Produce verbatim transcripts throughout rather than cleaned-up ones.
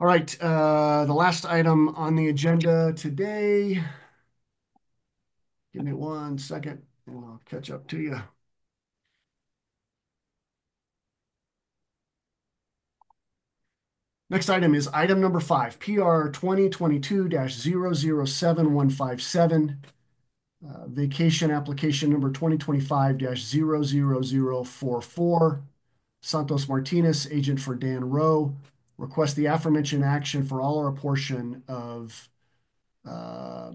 All right, uh, the last item on the agenda today. Give me one second and I'll catch up to you. Next item is item number five, P R twenty twenty-two dash zero zero seven one five seven. Uh, vacation application number twenty twenty-five dash zero zero zero four four. Santos Martinez, agent for Dan Rowe, request the aforementioned action for all or a portion of uh,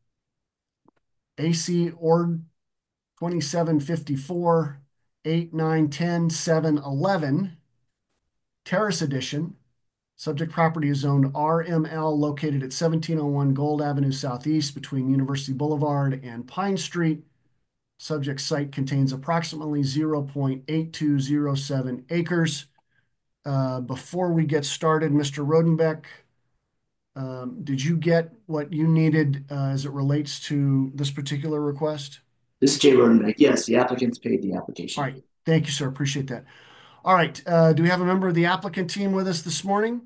A C Ord twenty-seven fifty-four, eight, nine, ten, seven, eleven, Terrace Edition. Subject property is zoned R M L located at seventeen oh one Gold Avenue Southeast between University Boulevard and Pine Street. Subject site contains approximately zero point eight two zero seven acres. Uh, before we get started, Mister Rodenbeck, um, did you get what you needed uh, as it relates to this particular request? This is Jay Rodenbeck. Yes, the applicant's paid the All application right. fee. Thank you, sir. Appreciate that. All right. Uh, do we have a member of the applicant team with us this morning?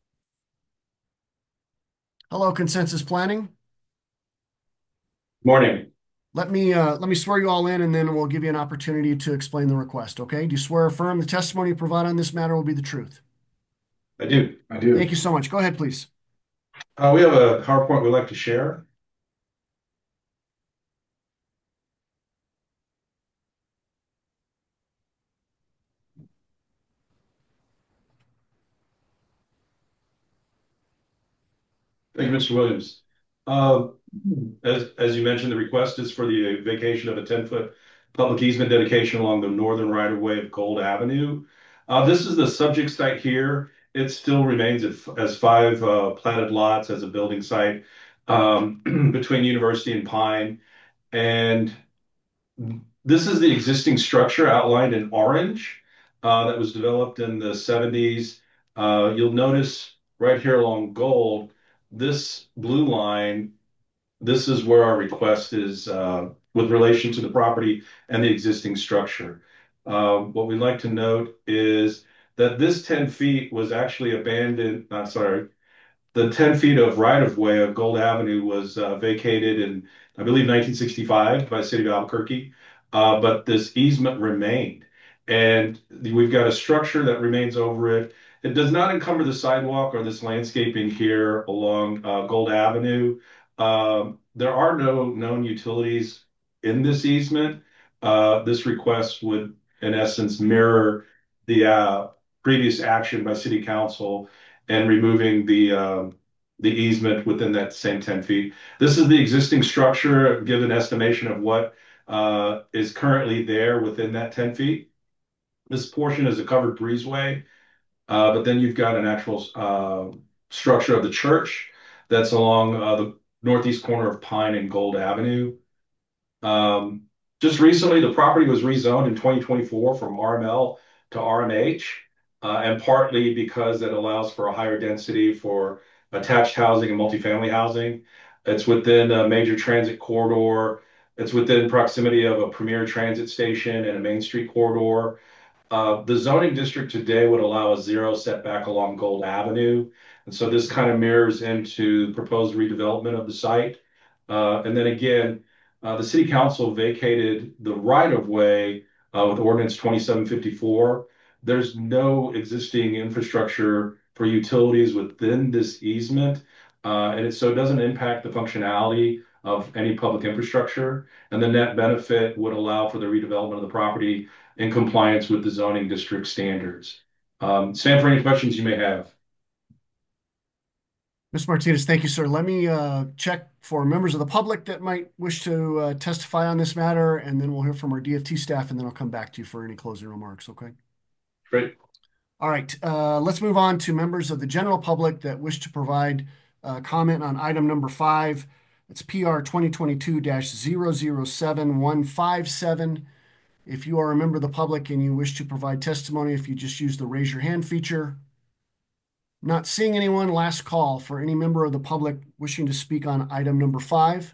Hello, Consensus Planning. Morning. Let me uh, let me swear you all in, and then we'll give you an opportunity to explain the request. Okay? Do you swear or affirm the testimony you provide on this matter will be the truth? I do. I Thank do. you so much. Go ahead, please. Uh, we have a PowerPoint we'd like to share. Thank you, Mister Williams. Uh, as, as you mentioned, the request is for the vacation of a ten-foot public easement dedication along the northern right-of-way of Gold Avenue. Uh, this is the subject site here. It still remains as five uh, platted lots as a building site um, between University and Pine. And this is the existing structure outlined in orange uh, that was developed in the seventies. Uh, you'll notice right here along Gold, this blue line, this is where our request is uh, with relation to the property and the existing structure. Uh, what we'd like to note is that this ten feet was actually abandoned, not sorry, the ten feet of right-of-way of Gold Avenue was uh, vacated in, I believe, nineteen sixty-five by the city of Albuquerque. Uh, but this easement remained. And we've got a structure that remains over it. It does not encumber the sidewalk or this landscaping here along uh, Gold Avenue. Um, there are no known utilities in this easement. Uh, this request would, in essence, mirror the uh, previous action by city council and removing the um, the easement within that same ten feet. This is the existing structure, give an estimation of what uh, is currently there within that ten feet. This portion is a covered breezeway, uh, but then you've got an actual uh, structure of the church that's along uh, the northeast corner of Pine and Gold Avenue. Um, just recently, the property was rezoned in twenty twenty-four from R M L to R M H, uh, and partly because it allows for a higher density for attached housing and multifamily housing. It's within a major transit corridor. It's within proximity of a premier transit station and a Main Street corridor. Uh, the zoning district today would allow a zero setback along Gold Avenue. And so this kind of mirrors into the proposed redevelopment of the site. Uh, and then again, uh, the city council vacated the right of way uh, with ordinance twenty-seven fifty-four. There's no existing infrastructure for utilities within this easement. Uh, and it, so it doesn't impact the functionality of any public infrastructure. And the net benefit would allow for the redevelopment of the property in compliance with the zoning district standards. Um, stand for any questions you may have. Miz Martinez, thank you, sir. Let me uh, check for members of the public that might wish to uh, testify on this matter, and then we'll hear from our D F T staff, and then I'll come back to you for any closing remarks, okay? Great. All right, uh, let's move on to members of the general public that wish to provide uh, comment on item number five. It's P R twenty twenty-two dash zero zero seven one five seven. If you are a member of the public and you wish to provide testimony, if you just use the raise your hand feature. Not seeing anyone, last call for any member of the public wishing to speak on item number five.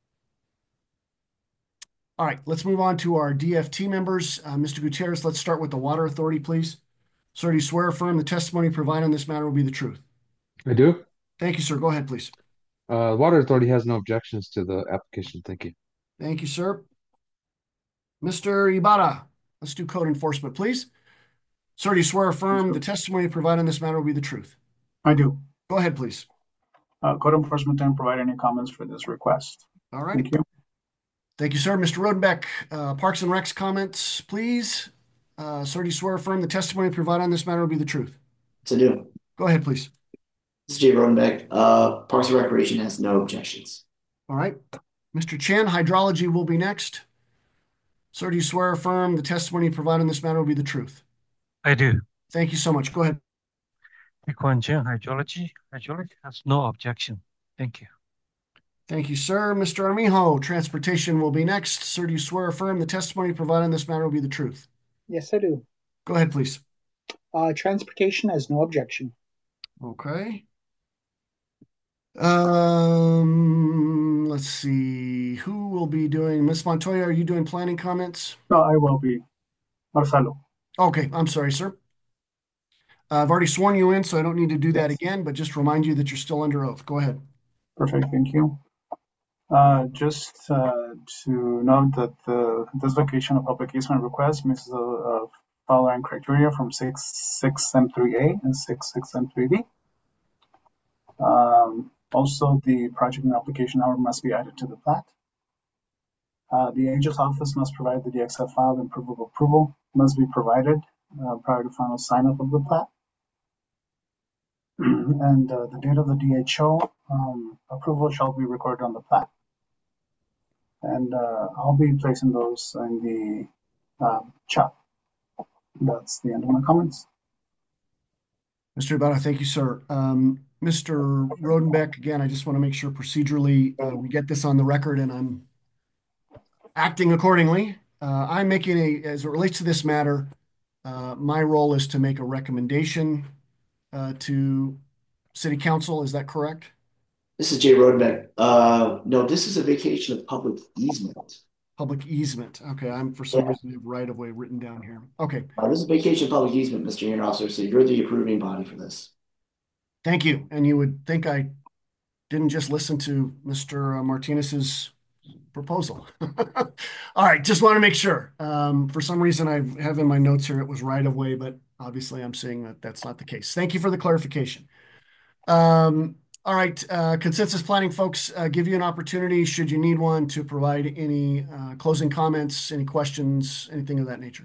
All right, let's move on to our D F T members. Uh, Mister Gutierrez, let's start with the Water Authority, please. Sir, do you swear or affirm the testimony provided on this matter will be the truth? I do. Thank you, sir. Go ahead, please. Uh, Water Authority has no objections to the application. Thank you. Thank you, sir. Mister Ibarra, let's do code enforcement, please. Sir, do you swear or affirm the testimony provided in this matter will be the truth? I do. Go ahead, please. Uh, Code enforcement didn't provide any comments for this request. All right. Thank you. Thank you, sir. Mister Rodenbeck, uh, Parks and Recs comments, please. Uh, sir, do you swear or affirm the testimony provided on this matter will be the truth? To do. Go ahead, please. This is Jay Rodenbeck. Uh, Parks and Recreation has no objections. All right. Mister Chen, hydrology will be next. Sir, do you swear or affirm the testimony provided in this matter will be the truth? I do. Thank you so much. Go ahead. Equan Chen, hydrology. Hydrology has no objection. Thank you. Thank you, sir. Mister Armijo, transportation will be next. Sir, do you swear or affirm the testimony provided in this matter will be the truth? Yes, I do. Go ahead, please. Uh, transportation has no objection. Okay. Um, let's see. Who will be doing? Miss Montoya, are you doing planning comments? No, I will be. Marcelo. Okay, I'm sorry, sir. Uh, I've already sworn you in, so I don't need to do that Yes. again, but just remind you that you're still under oath. Go ahead. Perfect. Thank you. Uh, just uh, to note that the this vacation of public easement request meets the uh, following criteria from six six M three A and six six M three B. Um, also, the project and application number must be added to the plat. Uh, the agent's office must provide the D X F file and proof of approval must be provided uh, prior to final sign-off of the plat. And uh, the date of the D H O um, approval shall be recorded on the plat. And uh, I'll be placing those in the uh, chat. That's the end of my comments. Mister Ibarra, thank you, sir. Um, Mister Rodenbeck, again, I just want to make sure procedurally uh, we get this on the record and I'm acting accordingly. Uh, I'm making a, as it relates to this matter, uh, my role is to make a recommendation uh, to City Council. Is that correct? This is Jay Rodenbeck. Uh, no, this is a vacation of public easement. Public easement. Okay, I'm for some Yeah. reason have right of way written down here. Okay, Uh, this is vacation of public easement, Mister Hearing Officer, so you're the approving body for this. thank you. And you would think I didn't just listen to Mister Martinez's proposal. All right, just want to make sure. Um, for some reason, I have in my notes here it was right of way, but obviously I'm seeing that that's not the case. Thank you for the clarification. Um, all right, uh, consensus planning folks, uh, give you an opportunity, should you need one, to provide any uh, closing comments, any questions, anything of that nature.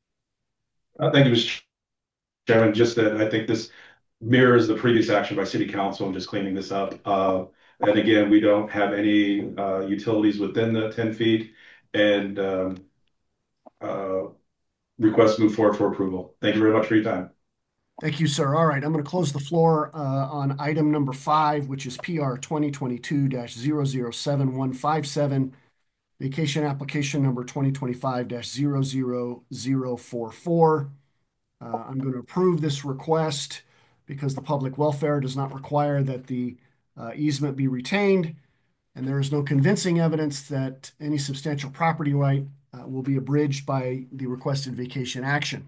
Uh, thank you, Mister Chairman. Just that I think this mirrors the previous action by City Council and just cleaning this up. Uh, and again, we don't have any uh, utilities within the ten feet and um, uh, request move forward for approval. Thank you very much for your time. Thank you, sir. All right, I'm going to close the floor uh, on item number five, which is P R twenty twenty-two dash zero zero seven one five seven, vacation application number twenty twenty-five dash zero zero zero four four. Uh, I'm going to approve this request because the public welfare does not require that the uh, easement be retained, and there is no convincing evidence that any substantial property right uh, will be abridged by the requested vacation action.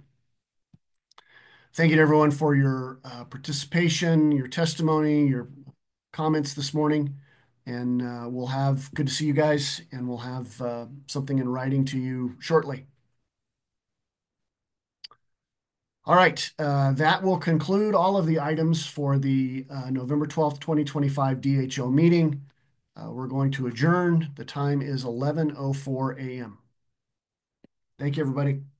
Thank you to everyone for your uh, participation, your testimony, your comments this morning. And uh, we'll have, good to see you guys, and we'll have uh, something in writing to you shortly. All right, uh, that will conclude all of the items for the uh, November twelfth, twenty twenty-five D H O meeting. Uh, we're going to adjourn. The time is eleven oh four a m Thank you, everybody.